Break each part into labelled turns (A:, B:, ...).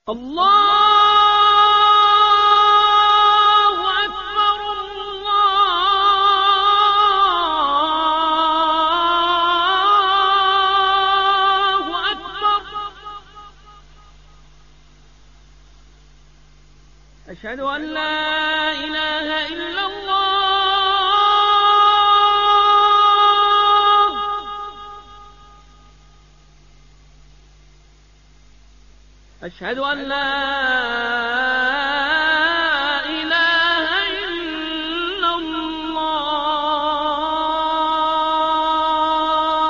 A: الله أكبر الله أكبر. أشهد أن لا إله إلا الله. أشهد أن لا إله إلا الله.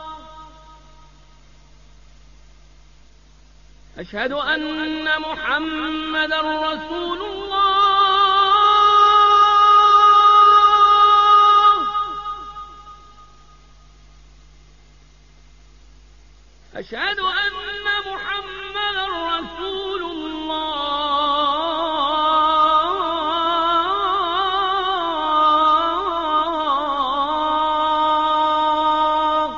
A: أشهد أن محمدًا رسول الله. أشهد أن محمدًا رسول الله.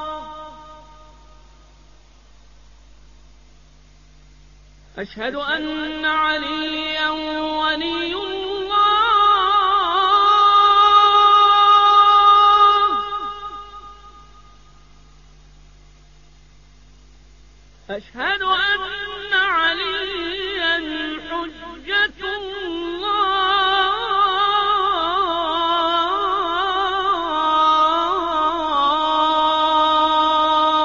A: أشهد أن عليا ولي الله. أشهد أن عليا حجة الله.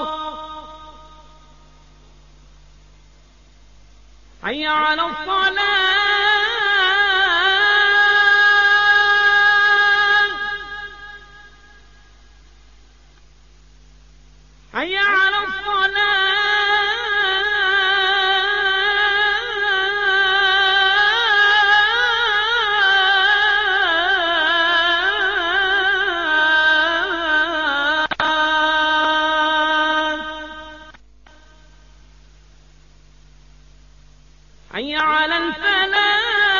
A: حي على الصلاة. حي على الصلاة. حي على الفلاح.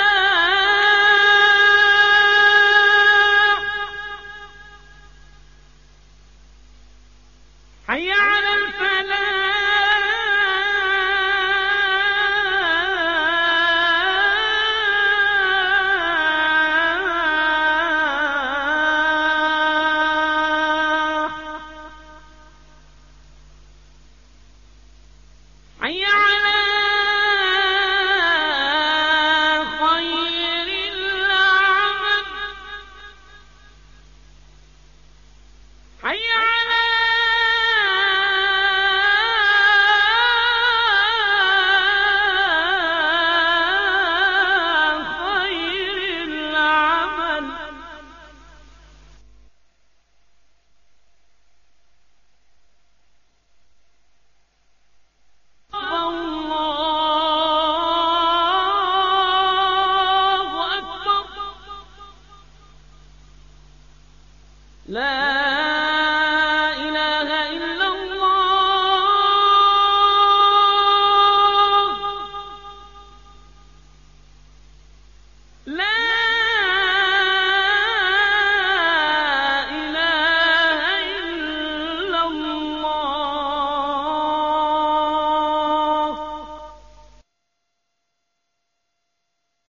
A: حي على الفلاح. حي على خير العمل. حي على خير العمل. الله أكبر. لا